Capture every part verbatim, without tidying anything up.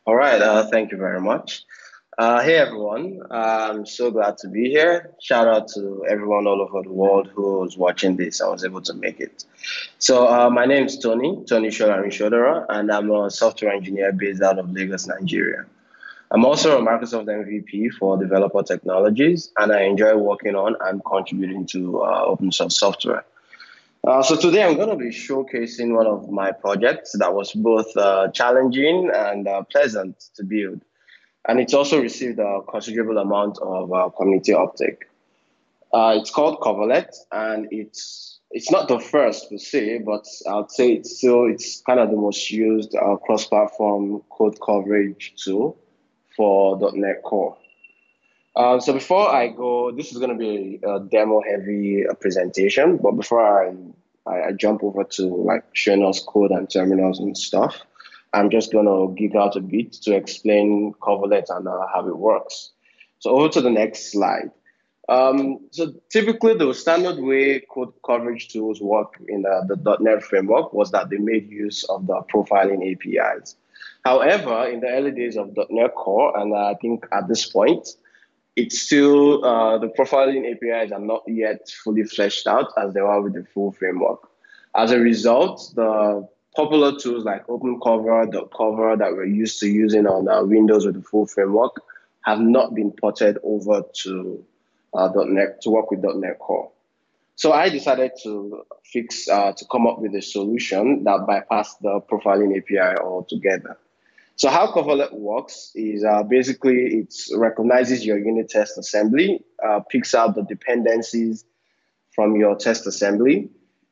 All right, uh, thank you very much. Uh, hey everyone, I'm so glad to be here. Shout out to everyone all over the world who was watching this. I was able to make it. So, uh, my name is Tony, Tony Sholarin Shodora, and I'm a software engineer based out of Lagos, Nigeria. I'm also a Microsoft M V P for developer technologies, and I enjoy working on and contributing to uh, open source software. Uh, so today I'm going to be showcasing one of my projects that was both uh, challenging and uh, pleasant to build. And it's also received a considerable amount of uh, community uptake. Uh, it's called Coverlet, and it's it's not the first to say, but I'd say it's still it's kind of the most used uh, cross-platform code coverage tool for .NET Core. Uh, so before I go, this is going to be a, a demo-heavy uh, presentation. But before I, I I jump over to like showing us code and terminals and stuff, I'm just going to geek out a bit to explain Coverlet and uh, how it works. So over to the next slide. Um, so typically, the standard way code coverage tools work in the, the .NET framework was that they made use of the profiling A P Is. However, in the early days of .NET Core, and I think at this point, it's still uh, the profiling A P Is are not yet fully fleshed out as they are with the full framework. As a result, the popular tools like OpenCover, .cover that we're used to using on uh, Windows with the full framework have not been ported over to uh, .NET to work with .NET Core. So I decided to fix uh, to come up with a solution that bypassed the profiling A P I altogether. So how Coverlet works is uh, basically it recognizes your unit test assembly, uh, picks out the dependencies from your test assembly.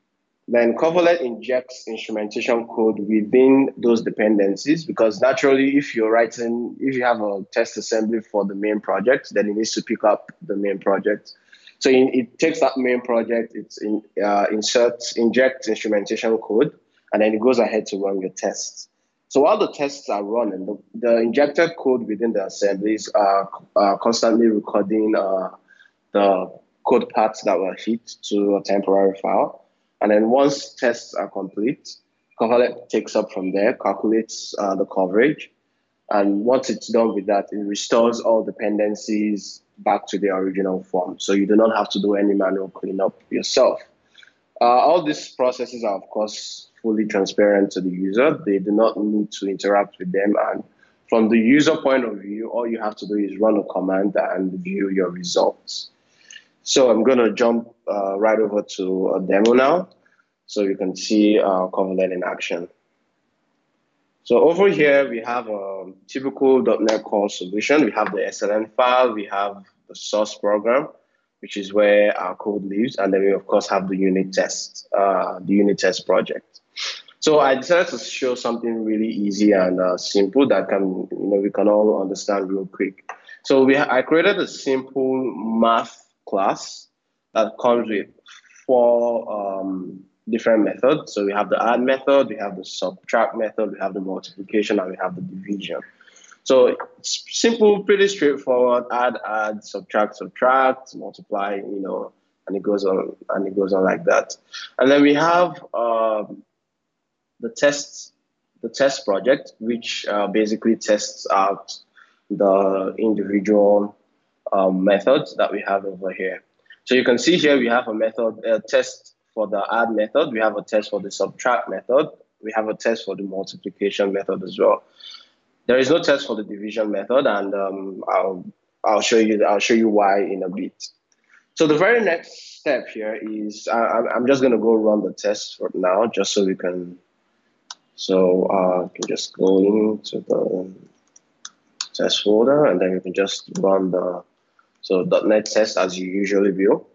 Then Coverlet injects instrumentation code within those dependencies because naturally, if you're writing, if you have a test assembly for the main project, then it needs to pick up the main project. So it, it takes that main project, it in, uh, inserts, injects instrumentation code, and then it goes ahead to run your tests. So while the tests are running, the, the injected code within the assemblies are, are constantly recording uh, the code paths that were hit to a temporary file. And then once tests are complete, Coverlet takes up from there, calculates uh, the coverage. And once it's done with that, it restores all dependencies back to their original form. So you do not have to do any manual cleanup yourself. Uh, all these processes are, of course, fully transparent to the user. They do not need to interact with them. And from the user point of view, all you have to do is run a command and view your results. So I'm going to jump uh, right over to a demo now so you can see uh, Coverlet in action. So over here, we have a typical .NET Core solution. We have the S L N file, we have the source program, which is where our code lives. And then we, of course, have the unit test, uh, the unit test project. So I decided to show something really easy and uh, simple that can, you know, we can all understand real quick. So we I created a simple math class that comes with four um, different methods. So we have the add method, we have the subtract method, we have the multiplication, and we have the division. So it's simple, pretty straightforward. Add, add, subtract, subtract, multiply, you know, and it goes on and it goes on like that. And then we have um, the test, the test project, which uh, basically tests out the individual um, methods that we have over here. So you can see here we have a method, a test for the add method. We have a test for the subtract method. We have a test for the multiplication method as well. There is no test for the division method, and um, I'll I'll show you I'll show you why in a bit. So the very next step here is I, I'm just going to go run the test for now, just so we can. So uh, I can just go into the test folder, and then you can just run the so .NET test as you usually do.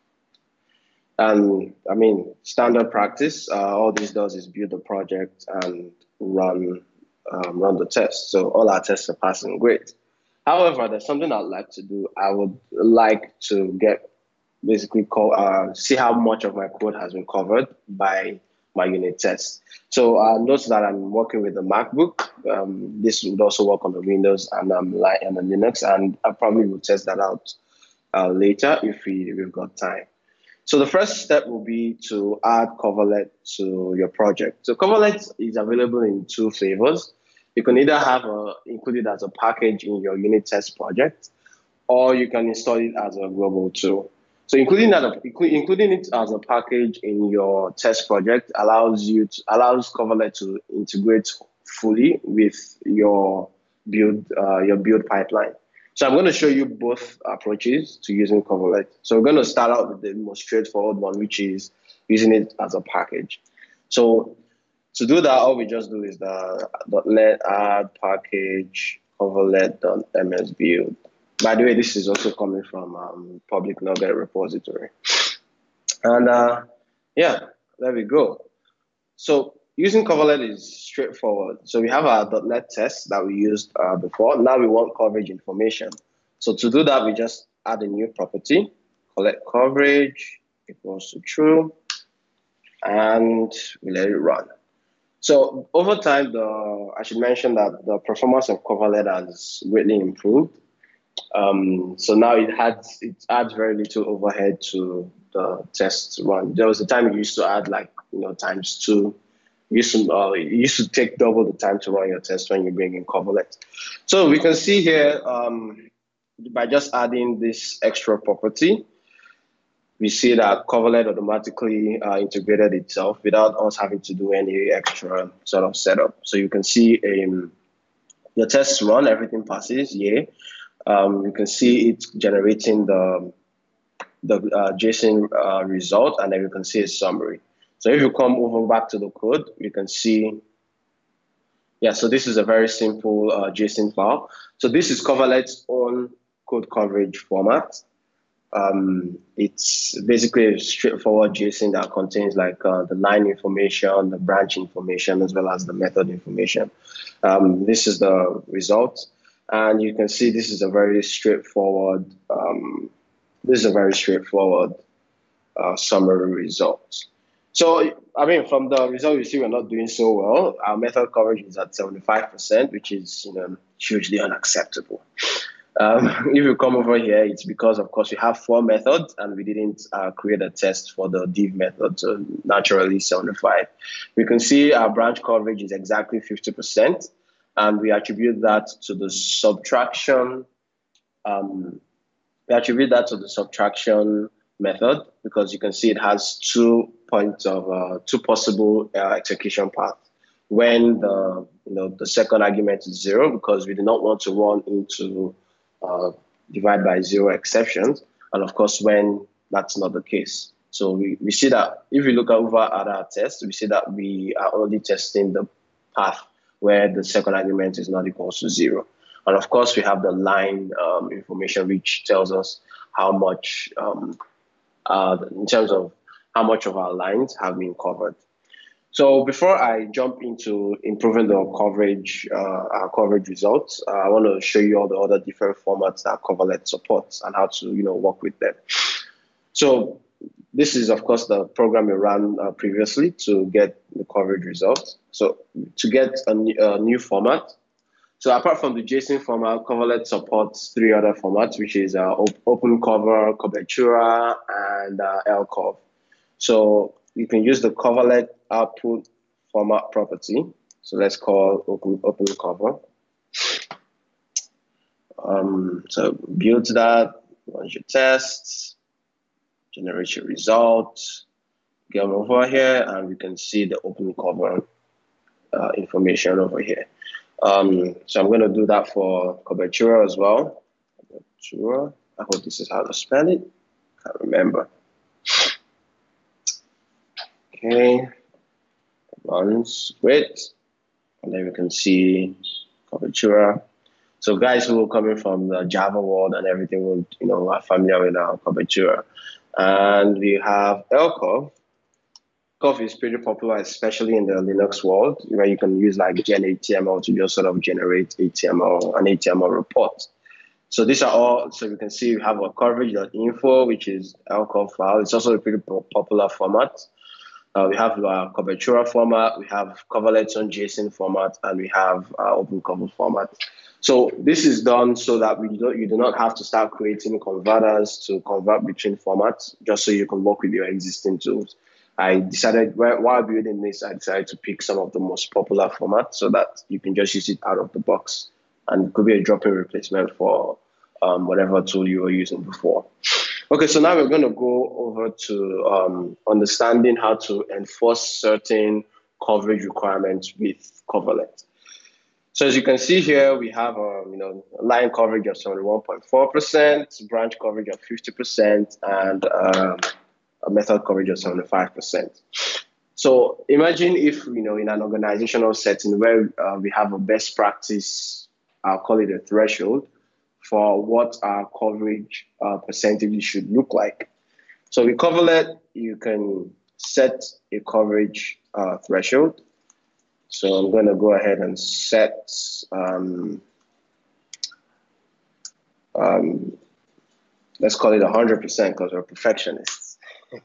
And I mean, standard practice, uh, all this does is build a project and run um, run the test. So all our tests are passing great. However, there's something I'd like to do. I would like to get basically call, uh, see how much of my code has been covered by my unit test. So uh, notice that I'm working with the MacBook. Um, this would also work on the Windows and um, and the Linux, and I probably will test that out uh, later if we, we've got time. So the first step will be to add Coverlet to your project. So Coverlet is available in two flavors. You can either have a, include it as a package in your unit test project, or you can install it as a global tool. So including that, including it as a package in your test project allows you to, allows Coverlet to integrate fully with your build uh, your build pipeline. So I'm going to show you both approaches to using Coverlet. So we're going to start out with the most straightforward one, which is using it as a package. So to do that, all we just do is the .NET add package coverlet.msbuild. By the way, this is also coming from um, public NuGet repository. And uh, yeah, there we go. So using Coverlet is straightforward. So we have our .NET test that we used uh, before. Now we want coverage information. So to do that, we just add a new property, collect coverage equals to true, and we let it run. So over time, the I should mention that the performance of Coverlet has greatly improved. Um, so now it adds it adds very little overhead to the test run. There was a time you used to add like you know times two. You used to uh, it used to take double the time to run your test when you bring in Coverlet. So we can see here um, by just adding this extra property, we see that Coverlet automatically uh, integrated itself without us having to do any extra sort of setup. So you can see um, your tests run, everything passes, yeah. Um, you can see it generating the, the uh, JSON uh, result, and then you can see a summary. So if you come over back to the code, you can see, yeah, so this is a very simple uh, JSON file. So this is Coverlet's own code coverage format. Um, it's basically a straightforward JSON that contains like uh, the line information, the branch information, as well as the method information. Um, this is the result. And you can see this is a very straightforward, um, this is a very straightforward uh, summary result. So, I mean, from the result, you see we're not doing so well. Our method coverage is at seventy-five percent, which is you know, hugely unacceptable. Um, if you come over here, it's because, of course, we have four methods and we didn't uh, create a test for the div method, so naturally seventy-five. We can see our branch coverage is exactly fifty percent. And we attribute that to the subtraction. Um, we attribute that to the subtraction method because you can see it has two points of uh, two possible uh, execution paths. When the you know the second argument is zero, because we do not want to run into uh, divide by zero exceptions, and of course when that's not the case. So we, we see that if we look over at our test, we see that we are only testing the path where the second argument is not equal to zero. And of course, we have the line um, information, which tells us how much, um, uh, in terms of how much of our lines have been covered. So before I jump into improving the coverage, uh, our coverage results, uh, I want to show you all the other different formats that Coverlet supports and how to, you know, work with them. So this is, of course, the program we ran uh, previously to get the coverage results. So to get a, a new format, so apart from the JSON format, Coverlet supports three other formats, which is uh, OpenCover, Cobertura, and uh, L C O V. So you can use the Coverlet output format property. So let's call open OpenCover. Um, so build that, run your tests, generate your results, get over here, and we can see the OpenCover uh, information over here. Um, so I'm going to do that for Cobertura as well. Cobertura. I hope this is how to spell it. Can't remember. Okay, runs great, and then we can see Cobertura. So guys who are coming from the Java world and everything will, you know, are familiar with our Cobertura. And we have L C O V. L C O V is pretty popular, especially in the Linux world, where you can use like Gen H T M L to just sort of generate H T M L, an H T M L report. So these are all, so you can see we have a coverage.info, which is L C O V file. It's also a pretty popular format. Uh, we have our Cobertura format, we have Coverlet's own JSON format, and we have our OpenCover format. So this is done so that we don't, you do not have to start creating converters to convert between formats, just so you can work with your existing tools. I decided while building this, I decided to pick some of the most popular formats so that you can just use it out of the box, and it could be a drop-in replacement for um, whatever tool you were using before. Okay, so now we're going to go over to um, understanding how to enforce certain coverage requirements with Coverlet. So as you can see here, we have um, you know, line coverage of seventy-one point four percent, branch coverage of fifty percent, and um, a method coverage of seventy-five percent. So imagine if, you know, in an organizational setting where uh, we have a best practice, I'll call it a threshold, for what our coverage uh, percentage should look like. So with Coverlet, you can set a coverage uh, threshold. So I'm going to go ahead and set, um, um, let's call it one hundred percent because we're perfectionists.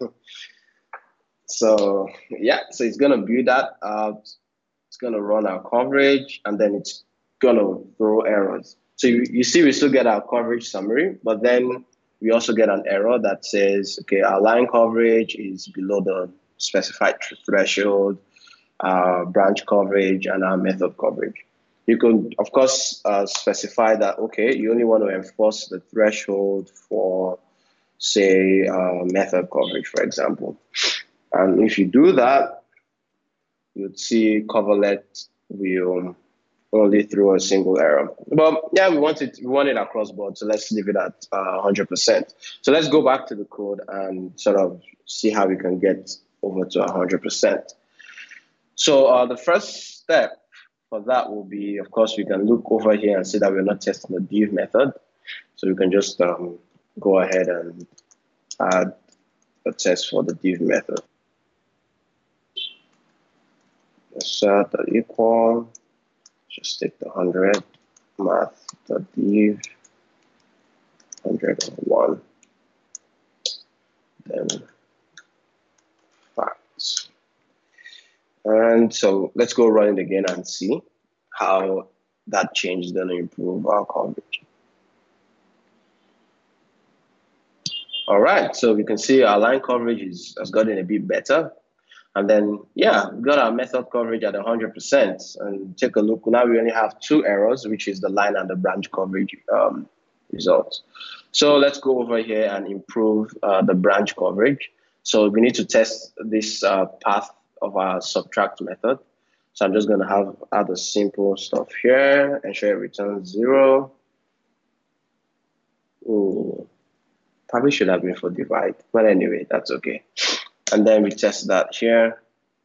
So yeah, so it's going to build that out. It's going to run our coverage, and then it's going to throw errors. So you, you see we still get our coverage summary, but then we also get an error that says, okay, our line coverage is below the specified threshold, our branch coverage, and our method coverage. You can, of course, uh, specify that, okay, you only want to enforce the threshold for, say, uh, method coverage, for example. And if you do that, you'd see Coverlet will only throw a single error. But yeah, we want it, we want it across board, so let's leave it at uh, one hundred percent. So let's go back to the code and sort of see how we can get over to one hundred percent. So uh, the first step for that will be, of course, we can look over here and see that we're not testing the div method. So we can just um, go ahead and add a test for the div method. Set that equal, just take the one hundred, math.div, one hundred one, then facts. And so let's go run it again and see how that change is going to improve our coverage. All right, so we can see our line coverage is, has gotten a bit better. And then, yeah, we got our method coverage at one hundred percent. And take a look, now we only have two errors, which is the line and the branch coverage um, results. So let's go over here and improve uh, the branch coverage. So we need to test this uh, path of our subtract method. So I'm just going to have add a simple stuff here, ensure it returns zero. Ooh, probably should have been for divide, but anyway, that's okay. And then we test that here.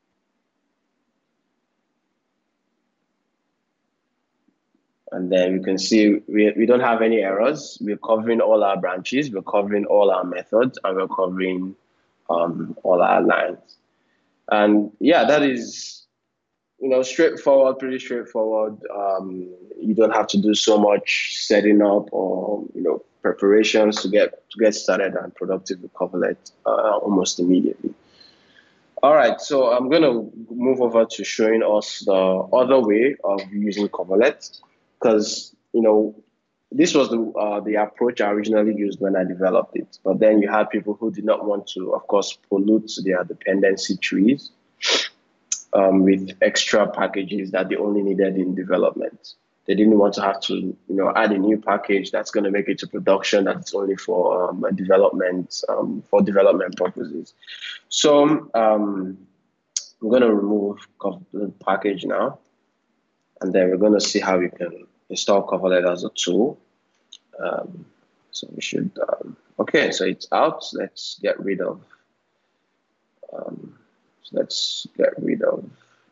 And then you can see we, we don't have any errors. We're covering all our branches, we're covering all our methods, and we're covering um, all our lines. And yeah, that is, you know, straightforward, pretty straightforward. Um, you don't have to do so much setting up or, you know, preparations to get to get started and productive with Coverlet uh, almost immediately. All right, so I'm going to move over to showing us the other way of using Coverlet, because, you know, this was the uh, the approach I originally used when I developed it. But then you had people who did not want to, of course, pollute their dependency trees um, with extra packages that they only needed in development. They didn't want to have to, you know, add a new package that's going to make it to production that's only for um, development, um, for development purposes. So um, I'm going to remove the package now, and then we're going to see how we can install Coverlet as a tool. Um, so we should, um, okay, so it's out. Let's get rid of, um, so let's get rid of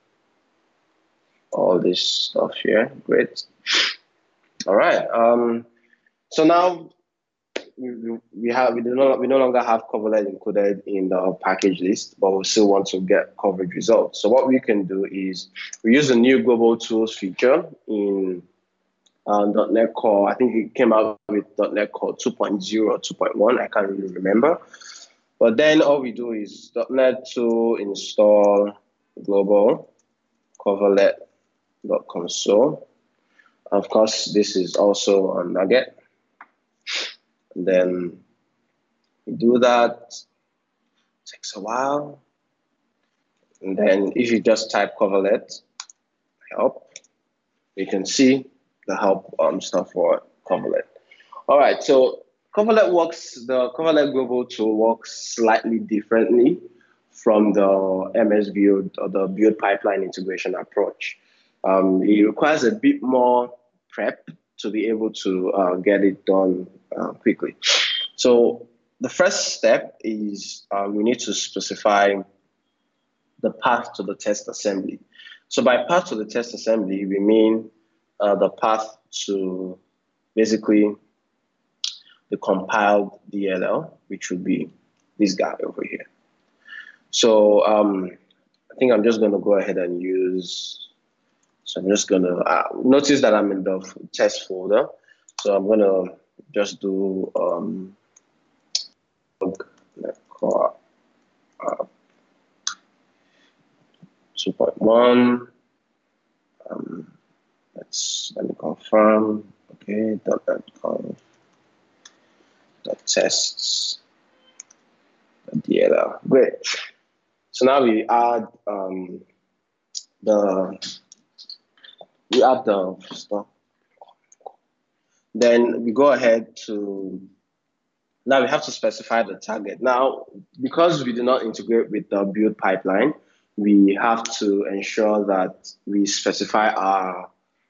all this stuff here. Great. All right. Um, so now we, we have we do not we no longer have Coverlet included in the package list, but we still want to get coverage results. So what we can do is we use the new global tools feature in uh, .NET Core. I think it came out with .NET Core two point oh, two point one. I can't really remember. But then all we do is .NET to install global coverlet.console. Of course, this is also on Nugget. And then we do that. It takes a while. And then if you just type coverlet help, you can see the help um, stuff for coverlet. All right, so coverlet works, the coverlet global tool works slightly differently from the M S build or the build pipeline integration approach. Um, it requires a bit more prep to be able to uh, get it done uh, quickly. So the first step is uh, we need to specify the path to the test assembly. So by path to the test assembly, we mean uh, the path to basically the compiled D L L, which would be this guy over here. So um, I think I'm just going to go ahead and use, so I'm just going to uh, notice that I'm in the test folder. So I'm going to just do um, uh, two point one. Um, let's let me confirm. Okay, dot dot conf dot tests D L L. Great. So now we add um, the we add the stuff. Then we go ahead to now we have to specify the target. Now, because we do not integrate with the build pipeline, we have to ensure that we specify our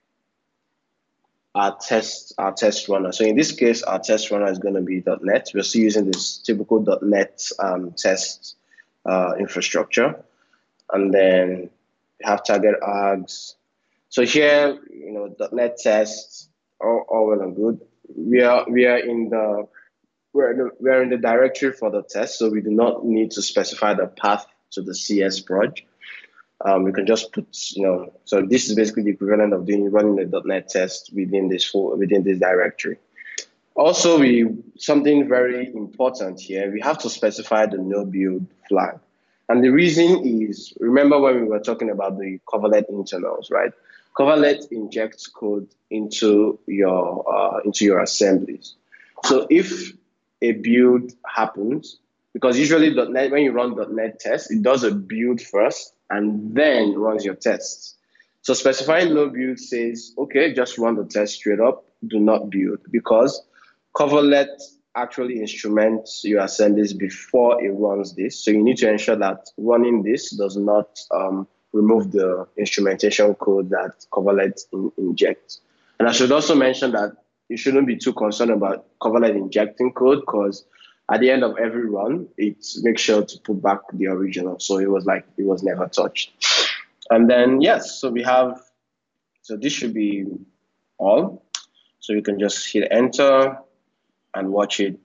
our test our test runner. So in this case, our test runner is going to be .NET. We're still using this typical .NET um, test uh, infrastructure, and then we have target args. So here, you know, .NET test, all, all well and good. We are we are in the we're in the, we're in the directory for the test, so we do not need to specify the path to the C S proj. Um, we can just put, you know, so this is basically the equivalent of doing running the .NET test within this within this directory. Also, we something very important here. We have to specify the no build flag, and the reason is, remember when we were talking about the coverlet internals, right? Coverlet injects code into your uh, into your assemblies. So if a build happens, because usually .NET, when you run .NET test, it does a build first and then runs your tests. So specifying no build says, okay, just run the test straight up, do not build, because coverlet actually instruments your assemblies before it runs this. So you need to ensure that running this does not um, remove the instrumentation code that coverlet in, injects. And I should also mention that you shouldn't be too concerned about coverlet injecting code, because at the end of every run, it makes sure to put back the original. So it was like it was never touched. And then, yes, so we have, so this should be all. So you can just hit enter and watch it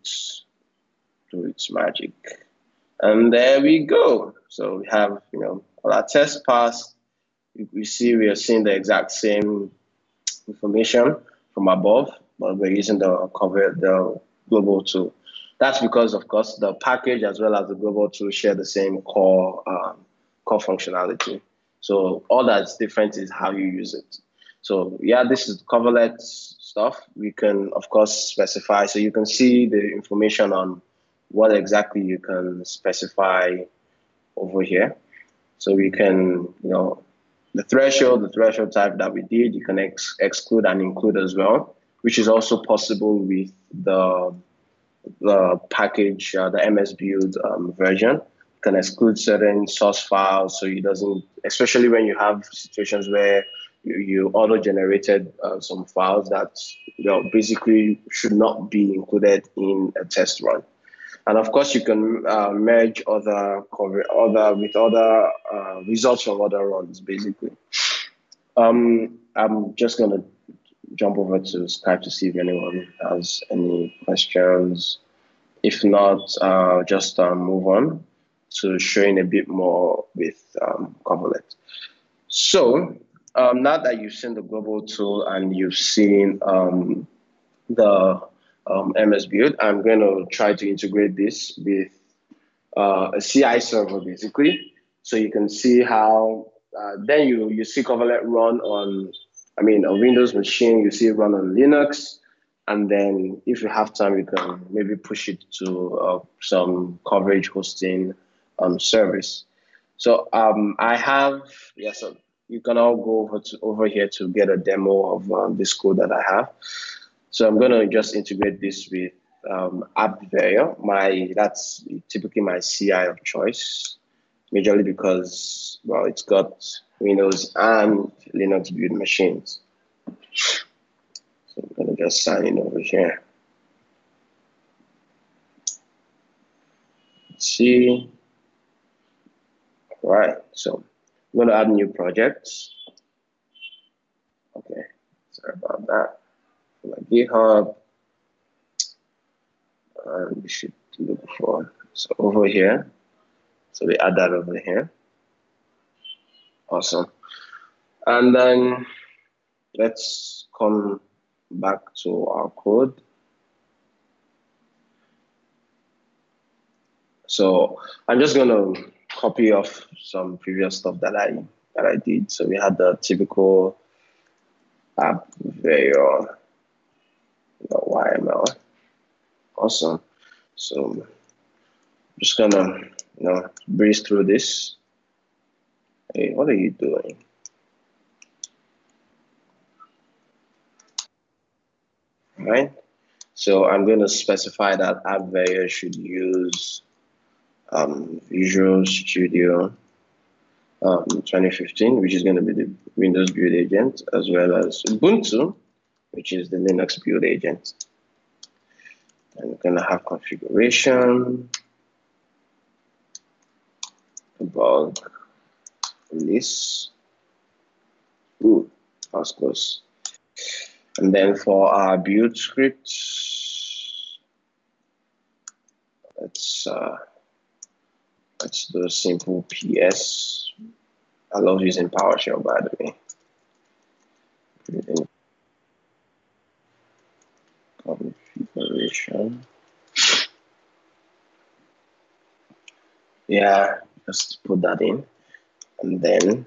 do its magic. And there we go. So we have, you know, all our tests passed. We see we are seeing the exact same information from above, but we're using the cover the global tool. That's because, of course, the package as well as the global tool share the same core um, core functionality. So all that's different is how you use it. So yeah, this is coverlet stuff. We can, of course, specify. So you can see the information on what exactly you can specify over here. So we can, you know, the threshold, the threshold type that we did, you can ex exclude and include as well, which is also possible with the the package, uh, the M S build um, version. You can exclude certain source files, so it doesn't, especially when you have situations where you, you auto-generated uh, some files that, you know, basically should not be included in a test run. And of course, you can uh, merge other cover, other with other uh, results from other runs, basically. Um, I'm just going to jump over to Skype to see if anyone has any questions. If not, uh, just uh, move on to showing a bit more with um, coverlet. So um, now that you've seen the global tool and you've seen um, the um, M S build, I'm going to try to integrate this with uh, a C I server, basically. So you can see how, uh, then you, you see coverlet run on, I mean, a Windows machine, you see it run on Linux. And then if you have time, you can maybe push it to uh, some coverage hosting um, service. So um, I have, yes, so you can all go over to over here to get a demo of um, this code that I have. So I'm going to just integrate this with um, AppVeyor. My that's typically my C I of choice, majorly because, well, it's got Windows and Linux build machines. So I'm going to just sign in over here. Let's see. All right, so I'm going to add new projects. Okay, sorry about that. For my GitHub, and we should look for, so over here. So we add that over here. Awesome. And then let's come back to our code. So I'm just going to copy off some previous stuff that I that I did. So we had the typical AppVeyor Y M L. Awesome. So I'm just gonna you know breeze through this. Hey, what are you doing? All right. So I'm going to specify that AppVeyor should use um, Visual Studio um, twenty fifteen, which is going to be the Windows build agent, as well as Ubuntu, which is the Linux build agent. And we're going to have configuration, bug, release. Ooh, that was close. And then for our build script, let's uh, let's do a simple P S. I love using PowerShell, by the way. Configuration. Yeah, just put that in, and then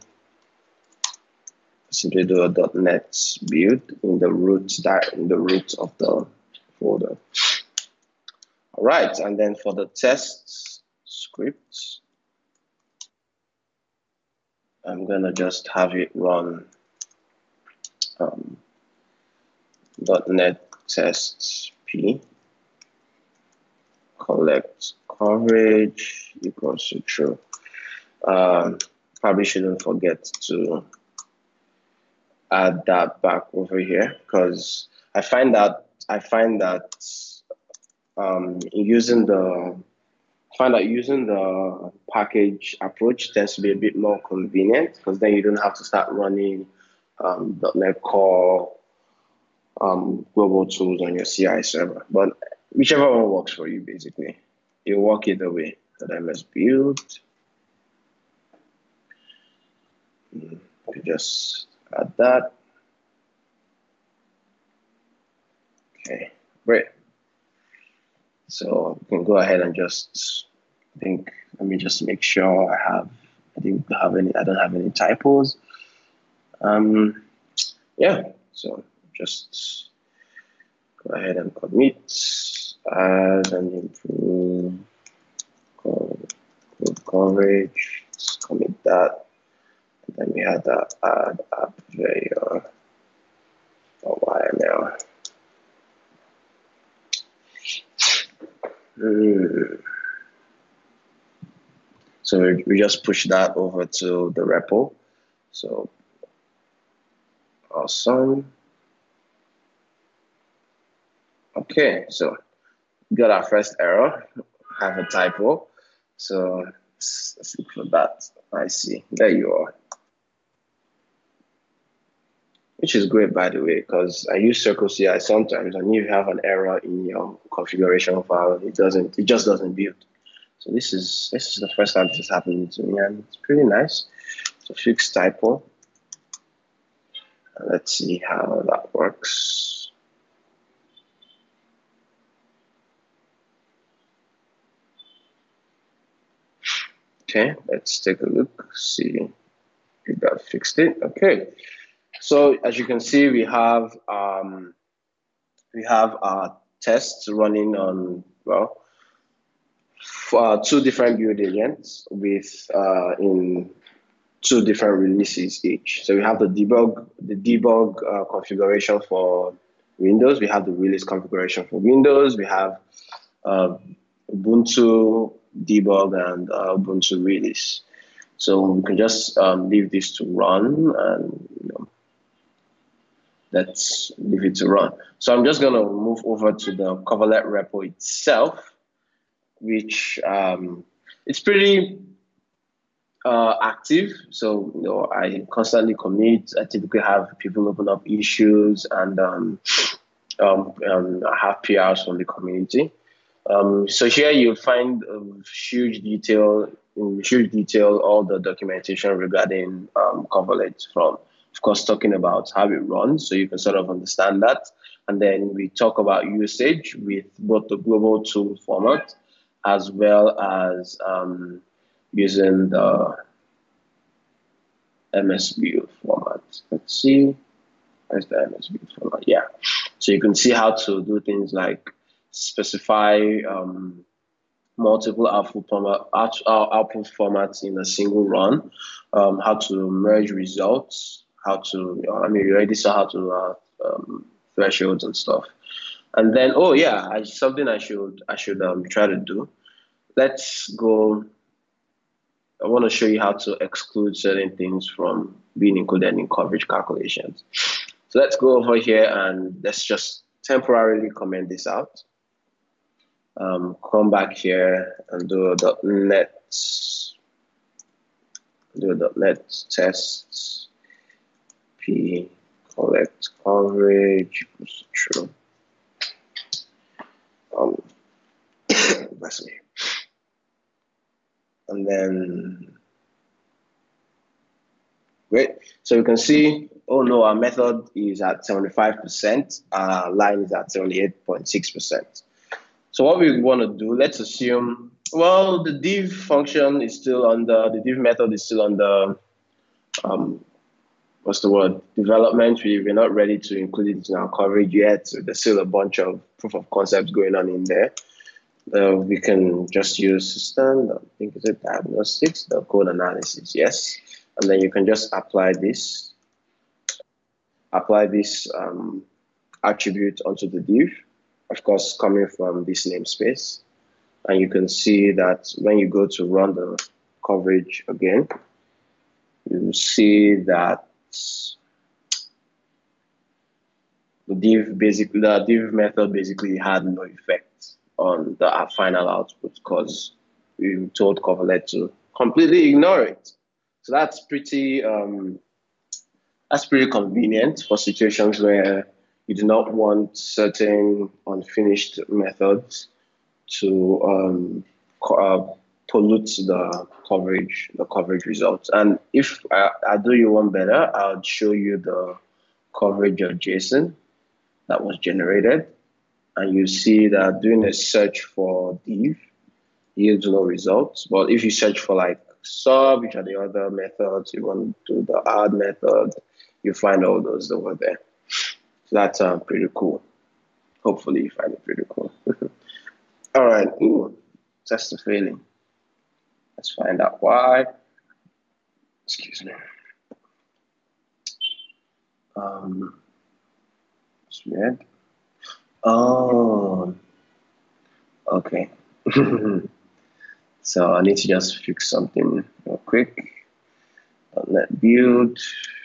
simply do a .NET build in the root that in the root of the folder. All right, and then for the test script, I'm gonna just have it run um, .NET test p collect coverage equals to true. Um, probably shouldn't forget to add that back over here, because I find that I find that um, using the I find that using the package approach tends to be a bit more convenient, because then you don't have to start running um, .NET Core um, global tools on your C I server. But whichever one works for you, basically, you work either way. So M S build. You just add that. Okay, great. So we can go ahead and just I think let me just make sure I have I didn't have any I don't have any typos. Um yeah, so just go ahead and commit add and improve code coverage. Just commit that. And then we had that add AppVeyor or Y M L. Mm. So we, we just push that over to the repo. So awesome. Okay, so we got our first error, have a typo. So let's, let's look for that. I see. There you are. Which is great, by the way, because I use Circle C I sometimes, and if you have an error in your configuration file, it doesn't, it just doesn't build. So this is this is the first time this is happening to me, and it's pretty nice. So fix typo. Let's see how that works. Okay, let's take a look, see if that fixed it. Okay, so as you can see, we have um, we have our tests running on, well, uh, two different build agents with uh, in two different releases each. So we have the debug, the debug uh, configuration for Windows. We have the release configuration for Windows. We have uh, Ubuntu debug and uh, Ubuntu release. So we can just um, leave this to run and you know, let's leave it to run. So I'm just going to move over to the Coverlet repo itself, which um, it's pretty uh, active. So you know, I constantly commit. I typically have people open up issues, and um, um, um, I have P Rs from the community. Um, so here you'll find um, huge detail, in huge detail, all the documentation regarding um, Coverlet from, of course, talking about how it runs, so you can sort of understand that. And then we talk about usage with both the global tool format as well as um, using the M S build format. Let's see, where's the M S build format? Yeah, so you can see how to do things like specify um, multiple output, format, out, output formats in a single run, um, how to merge results, how to, I mean, you already saw how to uh, um, thresholds and stuff. And then, oh yeah, I, something I should I should um, try to do. Let's go. I want to show you how to exclude certain things from being included in coverage calculations. So let's go over here and let's just temporarily comment this out. Um, come back here and do a .NET, do a .NET test p collect coverage equals true. Um, bless me. And then, great. So you can see, oh no, our method is at seventy-five percent, our line is at seventy-eight point six percent. So what we want to do, let's assume, well, the div function is still under, the div method is still under, um, what's the word, development. We, we're not ready to include it in our coverage yet. So there's still a bunch of proof of concepts going on in there. Uh, we can just use system, I think it's a diagnostics, the code analysis, yes. And then you can just apply this, apply this um, attribute onto the div, of course, coming from this namespace. And you can see that when you go to run the coverage again, you see that the div basically, the div method basically had no effect on the our final output because we told Coverlet to completely ignore it. So that's pretty um, that's pretty convenient for situations where you do not want certain unfinished methods to um, uh, pollute the coverage, the coverage results. And if I, I do you one better, I'll show you the coverage of JSON that was generated. And you see that doing a search for div yields no results. But if you search for like sub, which are the other methods, you want to do the add method, you find all those that were there. So that's uh, pretty cool. Hopefully you find it pretty cool. All right, ooh, test the failing. Let's find out why. Excuse me. Um, it's weird. Oh, okay. So I need to just fix something real quick. .NET build.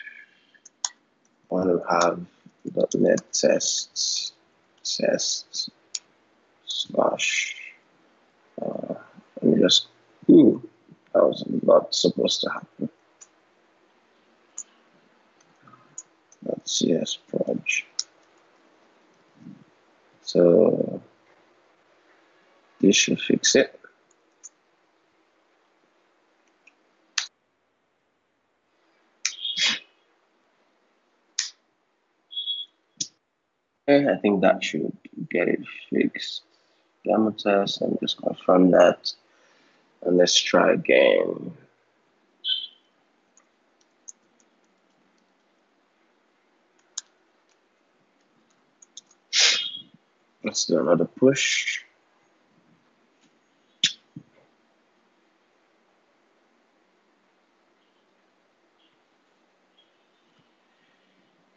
I want to have .NET tests, tests slash. Uh, let me just. Ooh, that was not supposed to happen. Let's see, yes, proj. So this should fix it. Okay, I think that should get it fixed. Gamma test, and just confirm that. And let's try again. Let's do another push.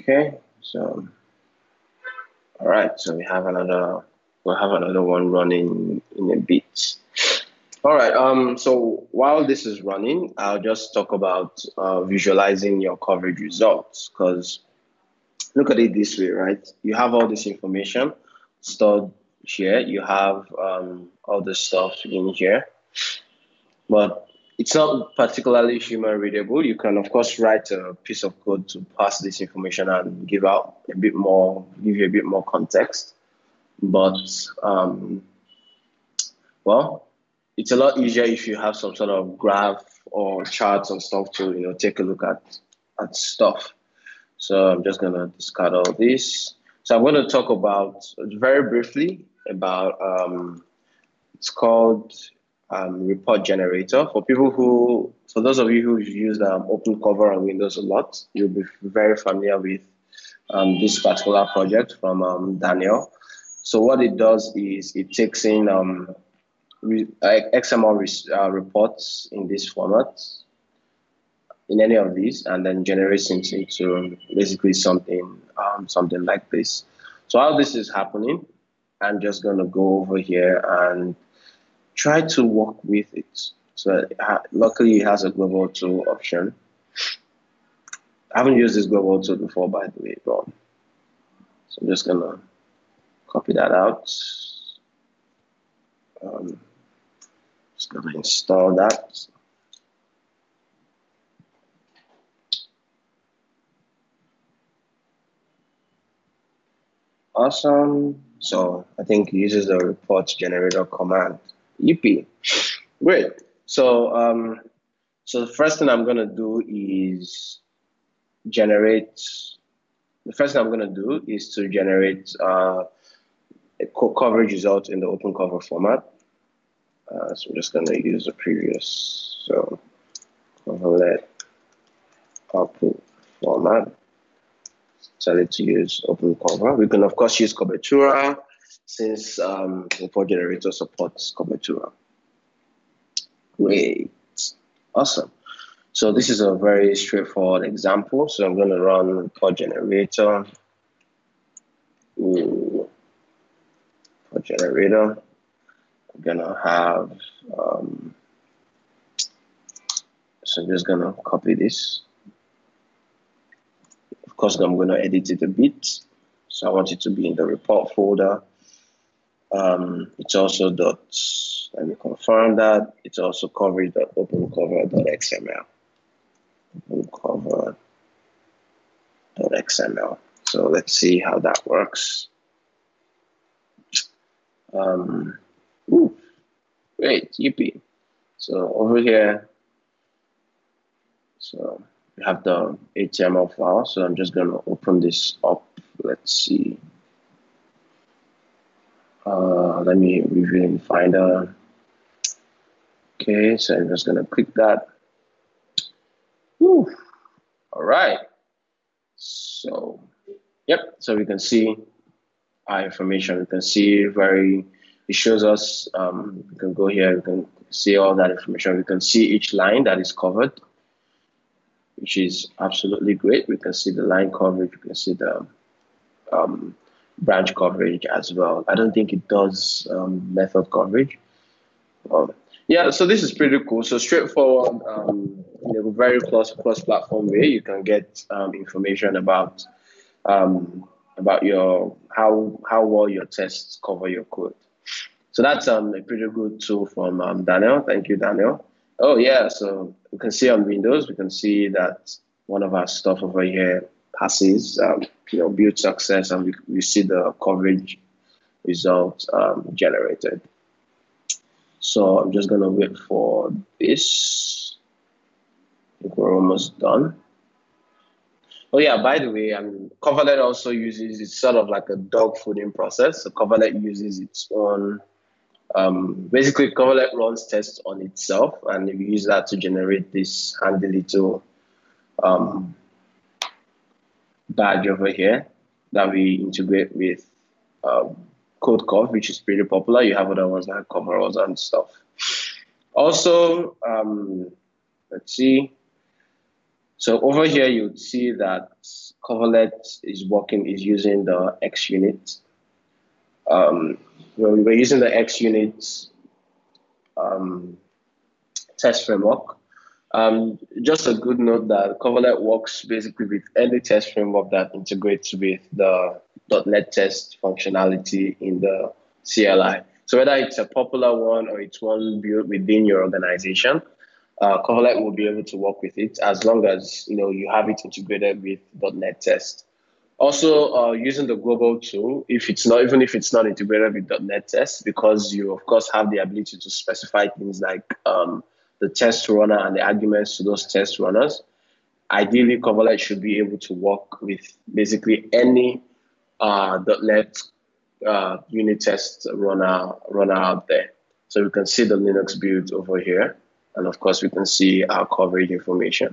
Okay, so all right, so we have another we'll have another one running in a bit. All right, um, so while this is running, I'll just talk about uh, visualizing your coverage results, because look at it this way, right? You have all this information stored here, you have um, all this stuff in here, but it's not particularly human readable. You can, of course, write a piece of code to pass this information and give out a bit more, give you a bit more context. But, um, well, it's a lot easier if you have some sort of graph or charts and stuff to, you know, take a look at, at stuff. So I'm just going to discard all this. So I'm going to talk about, very briefly, about, um, it's called um, report generator. For people who, for those of you who use um, OpenCover on Windows a lot, you'll be very familiar with um, this particular project from um, Daniel. So what it does is it takes in um, re X M L re uh, reports in this format, in any of these, and then generates it into basically something, um, something like this. So while this is happening, I'm just going to go over here and try to work with it. So uh, luckily it has a global tool option. I haven't used this global tool before, by the way, but so I'm just gonna copy that out. Um, just gonna install that. Awesome. So I think it uses the report generator command. Yippee. Great. So um, so the first thing I'm gonna do is generate. The first thing I'm gonna do is to generate uh, a co coverage result in the OpenCover format. Uh, so I'm just gonna use the previous. So coverlet output format. Tell it to use OpenCover. We can of course use Cobertura since um, report generator supports Cobertura. Great, awesome. So this is a very straightforward example. So I'm going to run report generator. Ooh, report generator. I'm gonna have. Um, so I'm just gonna copy this. Of course, I'm gonna edit it a bit. So I want it to be in the report folder. Um, it's also dot. Let me confirm that it's also coverage dot opencover.xml. Opencover.xml. So let's see how that works. Um, ooh, great, yippee. So over here, so we have the H T M L file. So I'm just gonna open this up. Let's see. Uh, let me review in Finder. Okay, so I'm just gonna click that. Whew. All right. So, yep. So we can see our information. We can see very. It shows us. Um, we can go here. We can see all that information. We can see each line that is covered, which is absolutely great. We can see the line coverage. We can see the um, branch coverage as well. I don't think it does um, method coverage. Um, yeah, so this is pretty cool. So straightforward, um, in a very cross cross platform way, you can get um, information about um, about your how how well your tests cover your code. So that's um, a pretty good tool from um, Daniel. Thank you, Daniel. Oh yeah, so we can see on Windows, we can see that one of our stuff over here passes, um, you know, build success, and we, we see the coverage result um, generated. So I'm just gonna wait for this. I think we're almost done. Oh yeah, by the way, I mean, Coverlet also uses, it's sort of like a dog fooding process. So Coverlet uses its own, um, basically Coverlet runs tests on itself, and we use that to generate this handy little um, badge over here that we integrate with um, CodeCov, which is pretty popular. You have other ones like Coveralls and stuff. Also, um, let's see. So over here, you'd see that Coverlet is working, is using the XUnit. Um, when we're using the XUnit um, test framework. Um, just a good note that Coverlet works basically with any test framework that integrates with the .NET test functionality in the C L I. So whether it's a popular one or it's one built within your organization, uh, Coverlet will be able to work with it as long as you know you have it integrated with .NET Test. Also, uh, using the global tool, if it's not even if it's not integrated with .NET Test, because you of course have the ability to specify things like um, the test runner and the arguments to those test runners. Ideally, Coverlet should be able to work with basically any uh, .NET uh, unit test runner runner out there. So we can see the Linux build over here. And of course, we can see our coverage information.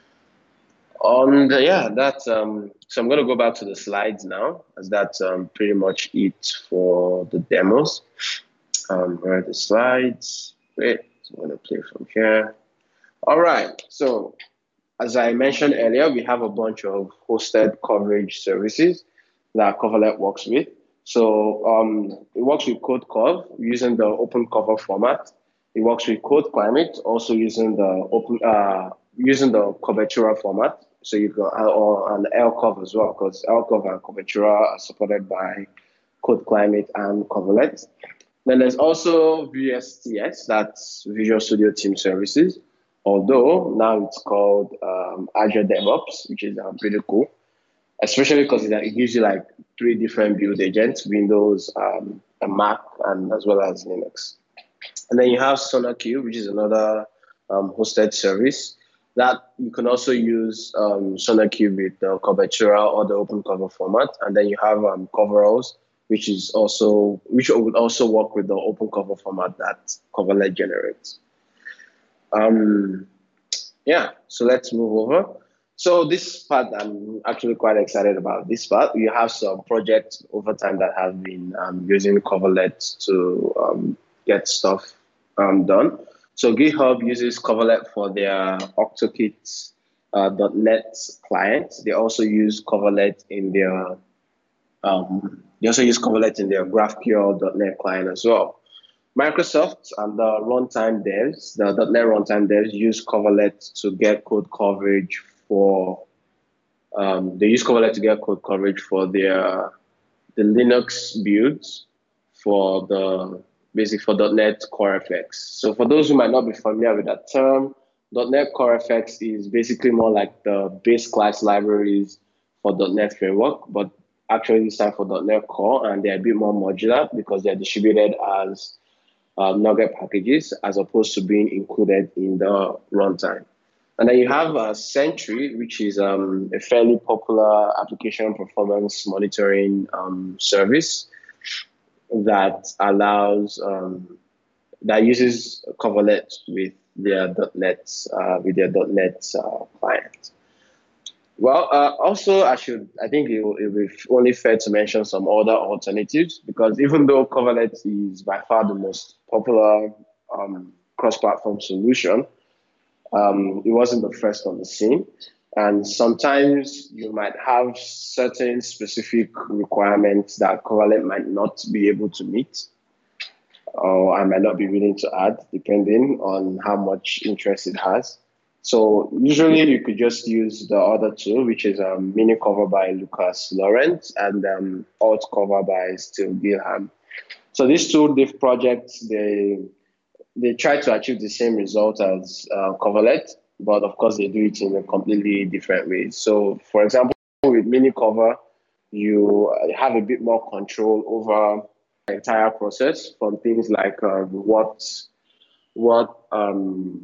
On the, yeah, that's, um, so I'm going to go back to the slides now, as that's um, pretty much it for the demos. Um, where are the slides? Wait, I'm going to play from here. All right, so as I mentioned earlier, we have a bunch of hosted coverage services that Coverlet works with. So um, it works with CodeCov using the open cover format. It works with CodeClimate, also using the open uh, using the Covertura format. So you can or an L C O V as well, because L C O V and Covertura are supported by CodeClimate and Coverlet. Then there's also V S T S, that's Visual Studio Team Services. Although now it's called um, Azure DevOps, which is uh, pretty cool, especially because it, it gives you like three different build agents: Windows, um, a Mac, and as well as Linux. And then you have SonarQube, which is another um, hosted service that you can also use um, SonarQube with the Covertura or the open cover format. And then you have um, Coveralls, which is also which would also work with the open cover format that Coverlet generates. Um, yeah, so let's move over. So this part, I'm actually quite excited about this part. We have some projects over time that have been um, using Coverlet to um, get stuff um, done. So GitHub uses Coverlet for their OctoKit uh, .NET client. They also use Coverlet in their um, they also use Coverlet in their GraphQL .NET client as well. Microsoft and the runtime devs, the .NET runtime devs, use Coverlet to get code coverage for. Um, they use Coverlet to get code coverage for their the Linux builds for the basic for .NET Core F X. So for those who might not be familiar with that term, .NET Core F X is basically more like the base class libraries for .NET Framework, but actually it's time for .NET Core, and they're a bit more modular because they're distributed as Uh, Nugget packages as opposed to being included in the runtime. And then you have uh, Sentry, which is um, a fairly popular application performance monitoring um, service that allows, um, that uses Coverlet with their .NET, uh, with their .NET uh, client. Well, uh, also, I should, I think it will, it will be only fair to mention some other alternatives, because even though Coverlet is by far the most popular um, cross-platform solution, um, it wasn't the first on the scene. And sometimes you might have certain specific requirements that Coverlet might not be able to meet, or I might not be willing to add, depending on how much interest it has. So usually you could just use the other two, which is um, Minicover by Lucas Lawrence and um, Altcover by Steve Gilham. So these two diff projects, they they try to achieve the same result as uh, Coverlet, but of course they do it in a completely different way. So for example, with Minicover, you have a bit more control over the entire process, from things like uh, what what um,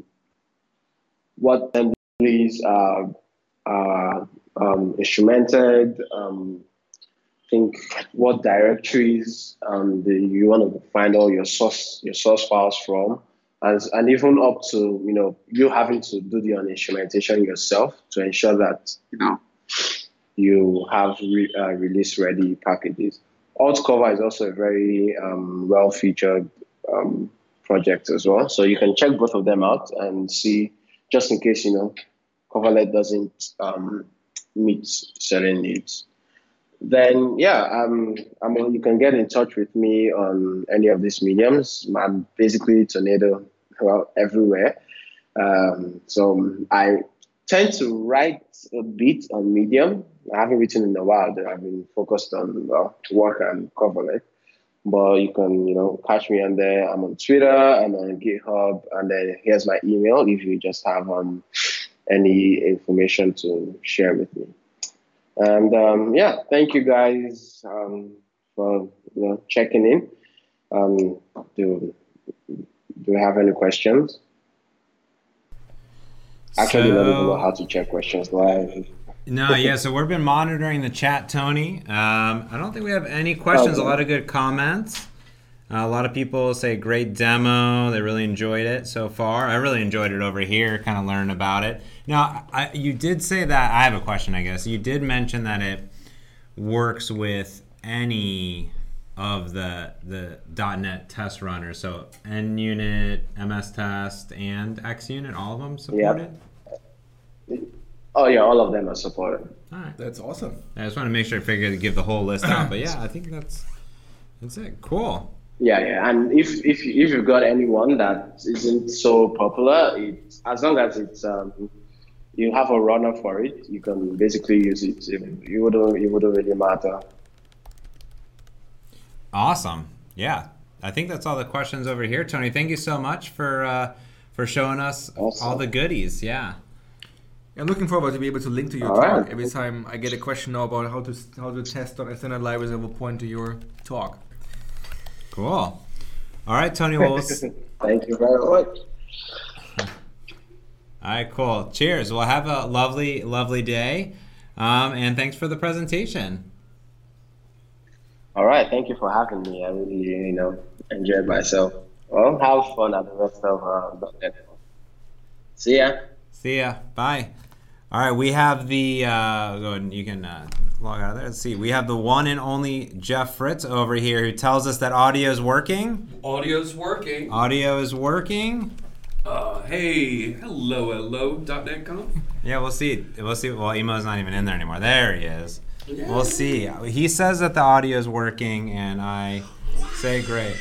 what assemblies are, are um, instrumented, um, think what directories um, the, you want to find all your source your source files from, and, and even up to you know you having to do the instrumentation yourself to ensure that you know you have re, uh, release ready packages. Altcover is also a very um, well featured um, project as well, so you can check both of them out and see, just in case you know Coverlet doesn't um, meet certain needs, then yeah, um, I mean, you can get in touch with me on any of these mediums. I'm basically Tornado, well, everywhere. Um, so I tend to write a bit on Medium. I haven't written in a while. I've been focused on uh, work and Coverlet. But you can, you know, catch me on there. I'm on Twitter, I'm on GitHub, and then here's my email if you just have um, any information to share with me. And um, yeah, thank you guys um, for you know checking in. Um, do do we have any questions? Actually, so, I don't even know how to check questions. Do I? No, yeah, so we've been monitoring the chat, Tony. Um, I don't think we have any questions. Okay. A lot of good comments. Uh, a lot of people say great demo. They really enjoyed it so far. I really enjoyed it over here, kind of learn about it. Now, I, you did say that, I have a question, I guess. You did mention that it works with any of the the .NET test runners. So NUnit, M S Test, and XUnit, all of them supported? Yep. Oh yeah, all of them are supported. All right, that's awesome. I just want to make sure I figured to give the whole list out, but yeah, I think that's that's it. Cool. Yeah, yeah, and if if if you've got anyone that isn't so popular, it as long as it's um, you have a runner for it, you can basically use it. You wouldn't it wouldn't really matter. Awesome. Yeah, I think that's all the questions over here, Tony. Thank you so much for uh, for showing us awesome. all the goodies. Yeah. I'm looking forward to be able to link to your all talk. Right. Every time I get a question now about how to how to test on extended libraries, I will point to your talk. Cool. All right, Tony. Well, thank you very much. All right, cool. Cheers. Well, have a lovely, lovely day, um, and thanks for the presentation. All right. Thank you for having me. I really, you know, enjoyed myself. Well, have fun at the rest of uh, .NET. See ya. See ya. Bye. All right, we have the, uh, go ahead and you can uh, log out of there. Let's see. We have the one and only Jeff Fritz over here who tells us that audio is working. Audio's working. Audio is working. Uh, hey, hello, hello, .NET Conf. Yeah, we'll see. We'll see. Well, Emo's not even in there anymore. There he is. Yeah. We'll see. He says that the audio is working, and I say great.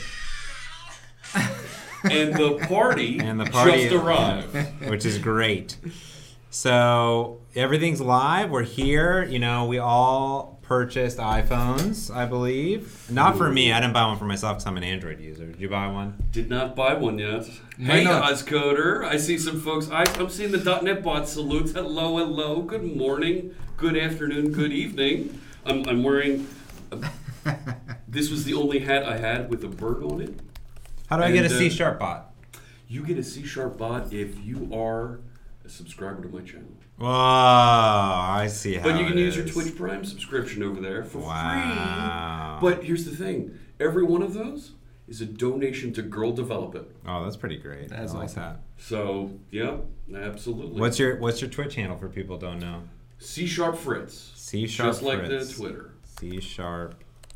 And the party, and the party just arrived. Which is great. So everything's live. We're here. You know, we all purchased iPhones, I believe. Not for me. I didn't buy one for myself because I'm an Android user. Did you buy one? Did not buy one yet. Why hey, not? Ozcoder. I see some folks. I, I'm seeing the .NET Bot salutes. Hello, hello. Good morning. Good afternoon. Good evening. I'm, I'm wearing... A, this was the only hat I had with a bird on it. How do I and, get a uh, C-sharp bot? You get a C-sharp bot if you are a subscriber to my channel. Whoa, I see how But you can it use is. your Twitch Prime subscription over there for Wow. free. But here's the thing. Every one of those is a donation to Girl Develop It. Oh, that's pretty great. That's I like awesome. that. So, yeah, absolutely. What's your What's your Twitch handle for people who don't know? C-sharp Fritz. C-sharp Just like Fritz. the Twitter. C-sharp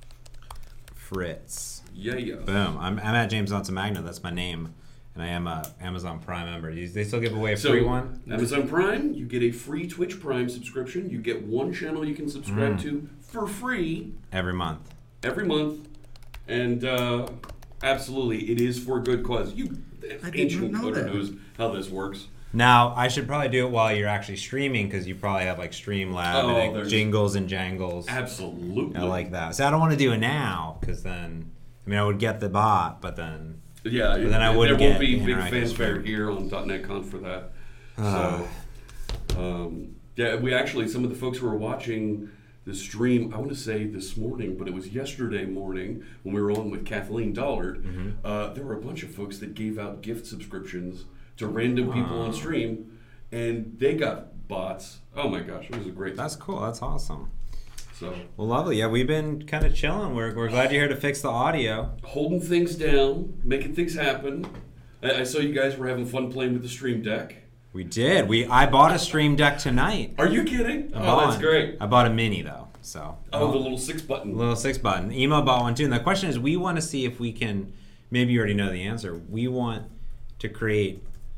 Fritz. Yeah, yeah. Boom. I'm, I'm at James Magno. That's my name. And I am a Amazon Prime member. Do they still give away a So, free one? Amazon Prime, you get a free Twitch Prime subscription. You get one channel you can subscribe Mm. to for free Every month. every month. And uh, absolutely, it is for a good cause. You I did ancient not know coder that. knows how this works. Now, I should probably do it while you're actually streaming because you probably have like Streamlab Oh, and like there's- jingles and jangles. Absolutely. I like that. So I don't want to do it now because then, I mean, I would get the bot, but then... Yeah, But then I there wouldn't won't get be the big interactive fanfare stream. here on .NET Conf for that. Ah. So, um, yeah, we actually, some of the folks who were watching the stream, I want to say this morning, but it was yesterday morning when we were on with Kathleen Dollard, Mm-hmm. uh, there were a bunch of folks that gave out gift subscriptions to random people on stream, and they got bots. Oh my gosh, it was a great That's cool. That's awesome. So, Well, lovely. Yeah, we've been kind of chilling. We're, we're glad you're here to fix the audio. holding things down, making things happen. I, I saw you guys were having fun playing with the Stream Deck. We did. We I bought a Stream Deck tonight. Are you kidding? I Oh, bought that's one. great. I bought a mini though, so Oh, the little six button. little six button. Emo bought one too. And the question is, we want to see if we can. Maybe you already know the answer. We want to create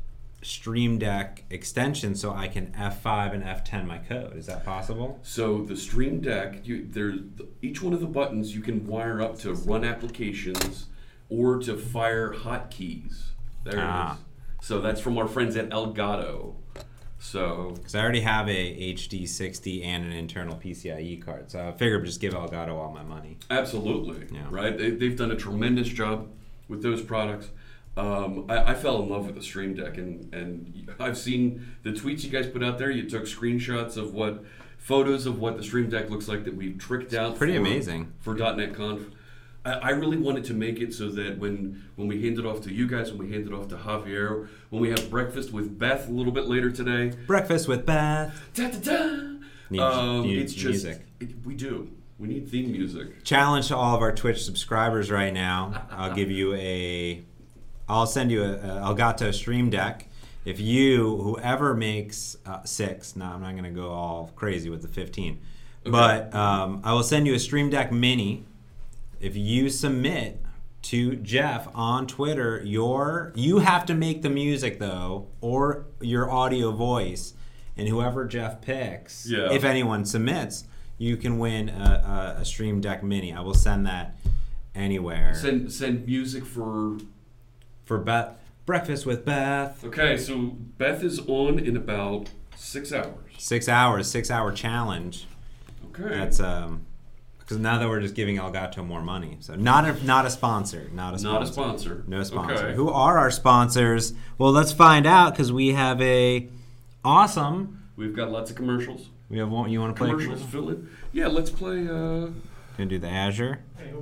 Stream Deck extension so I can F five and F ten my code. Is that possible? So the Stream Deck, you, there, each one of the buttons you can wire up to run applications or to fire hotkeys. There ah. it is. So that's from our friends at Elgato. So, because I already have a H D sixty and an internal PCIe card, so I figured I'd just give Elgato all my money. Absolutely, yeah. right? They, they've done a tremendous job with those products. Um, I, I fell in love with the Stream Deck, and, and I've seen the tweets you guys put out there. You took screenshots of what, photos of what the Stream Deck looks like that we've tricked out. It's pretty for, amazing. For .NET Conf. I, I really wanted to make it so that when, when we hand it off to you guys, when we hand it off to Javier, when we have breakfast with Beth a little bit later today. Breakfast with Beth. Da, da, da. Need, um, need it's just, music. It, we do. We need theme music. Challenge to all of our Twitch subscribers right now. I'll give you a... I'll send you a, a Elgato Stream Deck. If you, whoever makes uh, six, no, I'm not going to go all crazy with the fifteen, okay. but um, I will send you a Stream Deck Mini. If you submit to Jeff on Twitter, your you have to make the music though, or your audio voice, and whoever Jeff picks, yeah. if anyone submits, you can win a, a, a Stream Deck Mini. I will send that anywhere. Send send music for. For Beth, breakfast with Beth. Okay, so Beth is on in about six hours. Six hours, six hour challenge. Okay. That's um, because now that we're just giving Elgato more money, so not a not a sponsor, not a sponsor, not a sponsor, no sponsor. Okay. Who are our sponsors? Well, let's find out because we have a awesome. We've got lots of commercials. We have one. You want to play commercials? Fill in. Yeah, let's play. Uh, Gonna do the Azure.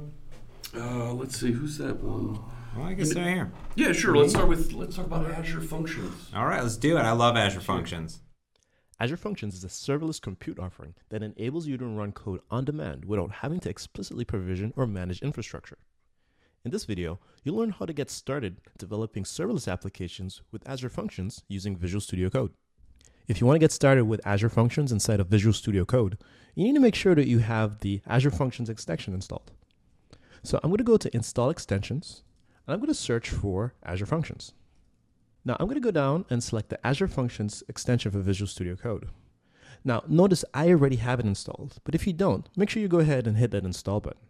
Uh, let's see, who's that one? Well, I can start here. Yeah, sure. Let's start with let's talk about Azure Functions. All right, let's do it. I love Azure Functions. Azure Functions is a serverless compute offering that enables you to run code on demand without having to explicitly provision or manage infrastructure. In this video, you'll learn how to get started developing serverless applications with Azure Functions using Visual Studio Code. If you want to get started with Azure Functions inside of Visual Studio Code, you need to make sure that you have the Azure Functions extension installed. So I'm going to go to Install Extensions, and I'm going to search for Azure Functions. Now I'm going to go down and select the Azure Functions extension for Visual Studio Code. Now notice I already have it installed, but if you don't, make sure you go ahead and hit that install button.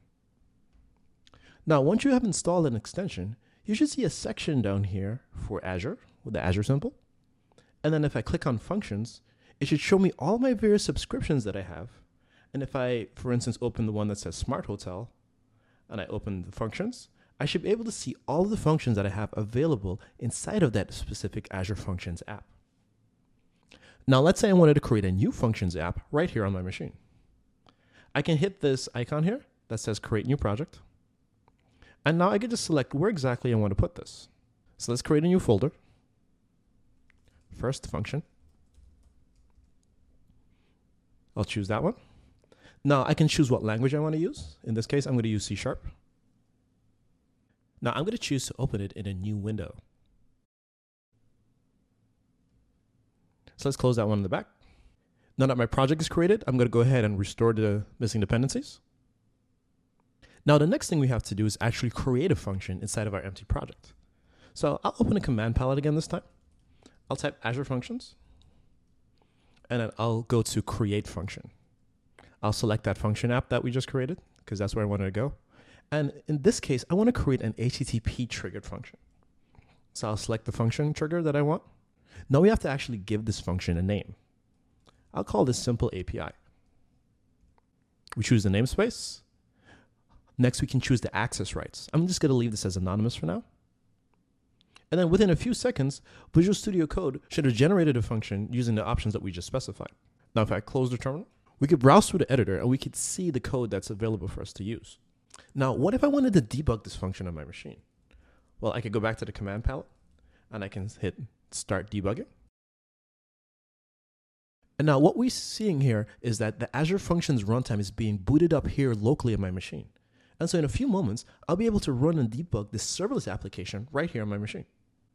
Now once you have installed an extension, you should see a section down here for Azure with the Azure symbol. And then if I click on Functions, it should show me all my various subscriptions that I have. And if I, for instance, open the one that says Smart Hotel, and I open the functions, I should be able to see all of the functions that I have available inside of that specific Azure Functions app. Now, let's say I wanted to create a new Functions app right here on my machine. I can hit this icon here that says Create New Project. And now I can just select where exactly I want to put this. So let's create a new folder. First function. I'll choose that one. Now I can choose what language I want to use. In this case, I'm going to use C Sharp. Now I'm going to choose to open it in a new window. So let's close that one in the back. Now that my project is created, I'm going to go ahead and restore the missing dependencies. Now the next thing we have to do is actually create a function inside of our empty project. So I'll open a command palette again this time. I'll type Azure Functions, and then I'll go to Create Function. I'll select that function app that we just created because that's where I wanted to go. And in this case, I want to create an H T T P triggered function. So I'll select the function trigger that I want. Now we have to actually give this function a name. I'll call this Simple A P I. We choose the namespace. Next, we can choose the access rights. I'm just going to leave this as anonymous for now. And then within a few seconds, Visual Studio Code should have generated a function using the options that we just specified. Now, if I close the terminal, we could browse through the editor and we could see the code that's available for us to use. Now, what if I wanted to debug this function on my machine? Well, I could go back to the command palette and I can hit Start Debugging. And now what we're seeing here is that the Azure Functions runtime is being booted up here locally on my machine. And so in a few moments, I'll be able to run and debug this serverless application right here on my machine.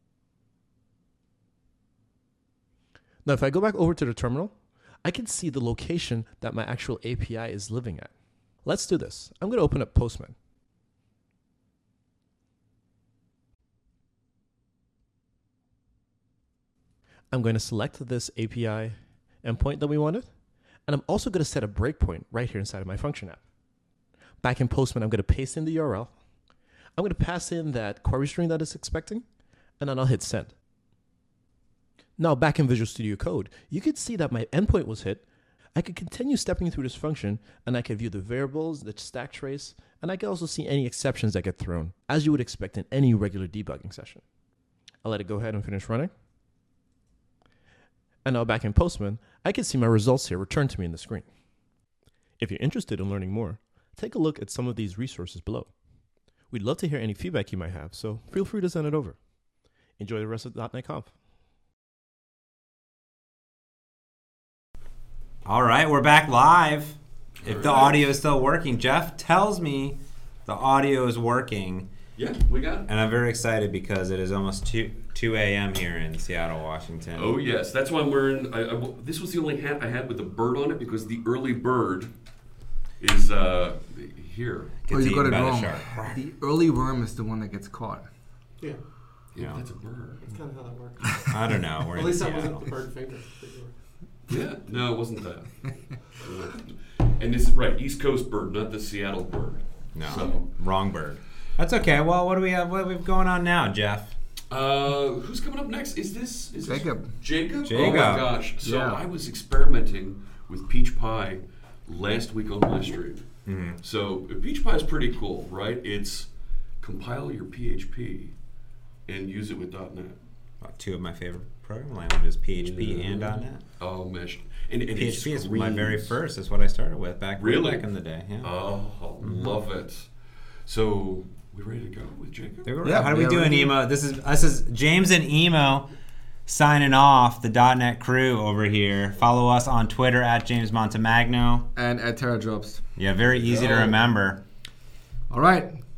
Now, if I go back over to the terminal, I can see the location that my actual A P I is living at. Let's do this. I'm going to open up Postman. I'm going to select this A P I endpoint that we wanted, and I'm also going to set a breakpoint right here inside of my function app. Back in Postman, I'm going to paste in the U R L. I'm going to pass in that query string that it's expecting, and then I'll hit send. Now back in Visual Studio Code, you could see that my endpoint was hit. I could continue stepping through this function, and I could view the variables, the stack trace, and I could also see any exceptions that get thrown, as you would expect in any regular debugging session. I'll let it go ahead and finish running. And now back in Postman, I can see my results here returned to me in the screen. If you're interested in learning more, take a look at some of these resources below. We'd love to hear any feedback you might have, so feel free to send it over. Enjoy the rest of .NET Conf. All right, we're back live. If All the right. audio is still working, Jeff tells me the audio is working, Yeah, we got it. and I'm very excited because it is almost two a.m. here in Seattle, Washington. Oh yes, that's why I'm wearing. I, I, this was the only hat I had with a bird on it because the early bird is uh, here. Oh, Gets you got eaten it by the wrong. shark. The early worm is the one that gets caught. Yeah, Yeah, Yeah. that's a bird. that's kind of how that works. I don't know. We're At in least that Seattle. wasn't the bird finger that you were. Yeah, no, it wasn't that. And this is right, East Coast bird, not the Seattle bird. No, So, wrong bird. That's okay. Well, what do we have? What do we have going on now, Jeff? uh, who's coming up next? Is this is this Jacob. Jacob? Oh Jacob. my gosh! So Yeah. I was experimenting with peach pie last week on my stream. Mm-hmm. So peach pie is pretty cool, right? It's compile your P H P and use it with .NET. Well, two of my favorite programming languages, P H P and .NET. Oh, mesh. And, and P H P it is my very screams. first. That's what I started with back way Really? back in the day. Yeah. Oh, love it. So we ready to go with Jacob? They were- Yeah, How do we yeah, do we an do. emo? This is this is James and Emo signing off. The .NET crew over here. Follow us on Twitter at James Montemagno. And at TerraJobs. Yeah, very easy to go. remember. All right.